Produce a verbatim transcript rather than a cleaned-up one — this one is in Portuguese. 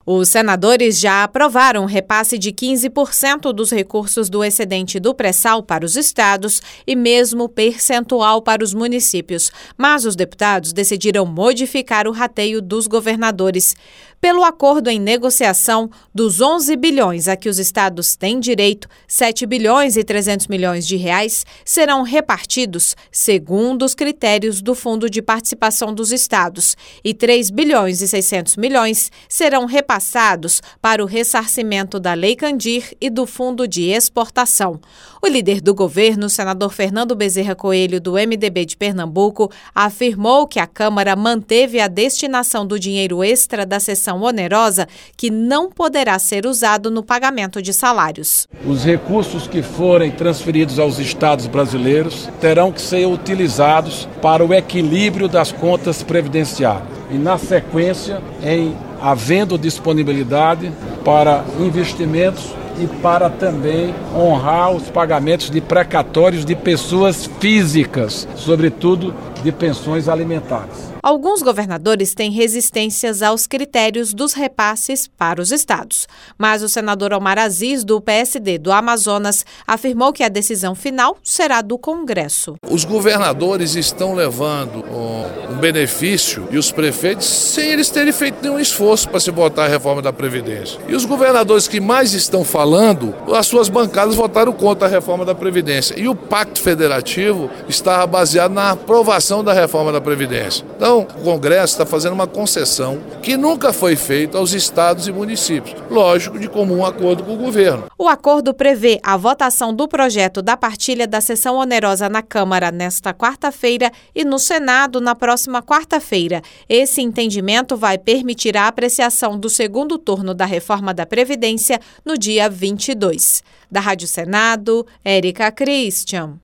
Os senadores já aprovaram um repasse de quinze por cento dos recursos do excedente do pré-sal para os estados e mesmo percentual para os municípios, mas os deputados decidiram modificar o rateio dos governadores. Pelo acordo em negociação, dos onze bilhões a que os estados têm direito, sete bilhões e trezentos milhões de reais serão repartidos segundo os critérios do Fundo de Participação dos Estados e três bilhões e seiscentos milhões serão repassados para o ressarcimento da Lei Candir e do Fundo de Exportação. O líder do governo, o senador Fernando Bezerra Coelho, do M D B de Pernambuco, afirmou que a Câmara manteve a destinação do dinheiro extra da sessão onerosa, que não poderá ser usado no pagamento de salários. Os recursos que forem transferidos aos estados brasileiros terão que ser utilizados para o equilíbrio das contas previdenciárias e, na sequência, em havendo disponibilidade para investimentos e para também honrar os pagamentos de precatórios de pessoas físicas, sobretudo de pensões alimentares. Alguns governadores têm resistências aos critérios dos repasses para os estados, mas o senador Omar Aziz, do P S D do Amazonas, afirmou que a decisão final será do Congresso. Os governadores estão levando um benefício e os prefeitos sem eles terem feito nenhum esforço para se votar a reforma da Previdência. E os governadores que mais estão falando, as suas bancadas votaram contra a reforma da Previdência. E o Pacto Federativo estava baseado na aprovação da reforma da Previdência. Então, o Congresso está fazendo uma concessão que nunca foi feita aos estados e municípios, lógico, de comum acordo com o governo. O acordo prevê a votação do projeto da partilha da sessão onerosa na Câmara nesta quarta-feira e no Senado na próxima quarta-feira. Esse entendimento vai permitir a apreciação do segundo turno da reforma da Previdência no dia vinte e dois. Da Rádio Senado, Érica Christian.